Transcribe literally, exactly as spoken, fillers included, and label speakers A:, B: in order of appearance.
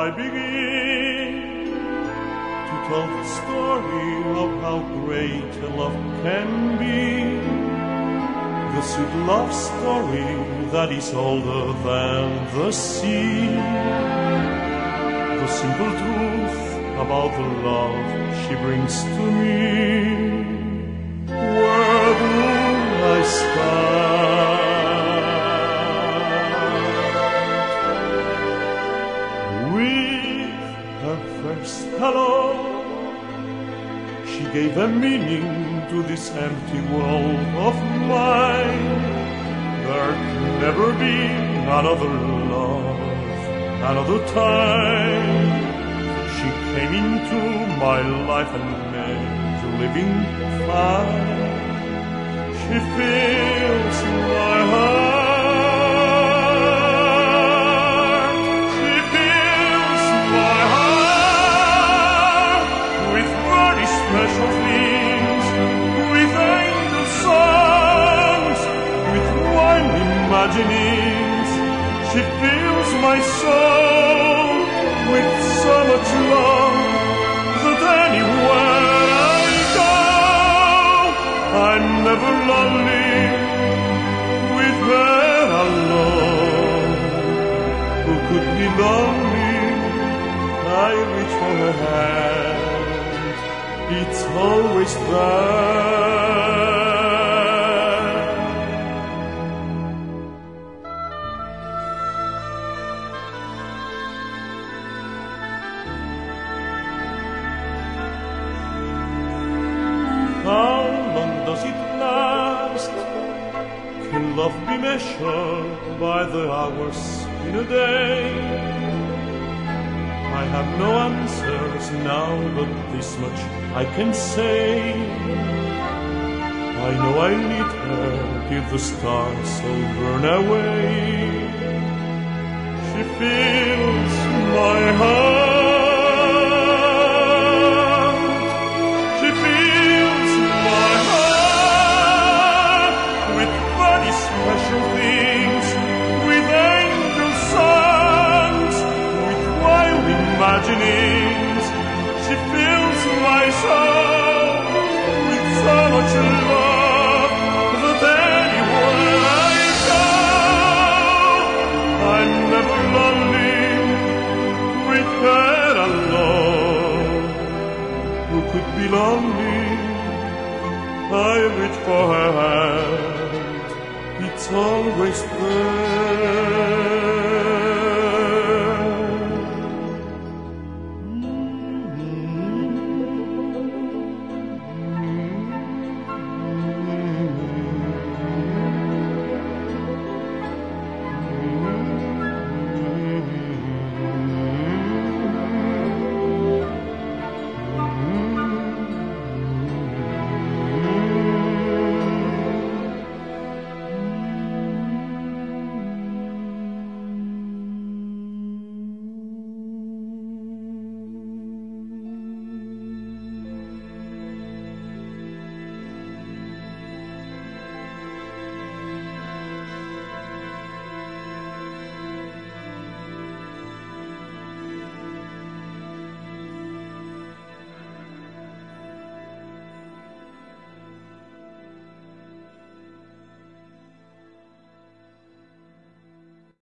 A: I begin to tell the story of how great a love can be, the sweet love story that is older than the sea, the simple truth about the love she brings to me. Where do I start? With her first hello, she gave a meaning to this empty world of mine. There can never be another love, another time. She came into my life and made living fine. She fills my heart. She fills my heart with very special things, with angel songs, with wild imaginings. She fills my soul with so much love that anywhere I go, I'm never lonely with her alone. Who could be lonely? I reach for her hand, it's always there. How long does it last? Can love be measured by the hours in a day? I have no answers now, but this much I can say. I know I need her till the stars all burn away. She fills my heart. Special things, with angel songs, with wild imaginings. She fills my soul with so much love that anywhere I go, I'm never lonely with her alone. Who could be lonely? I reach for her hand, it's always there.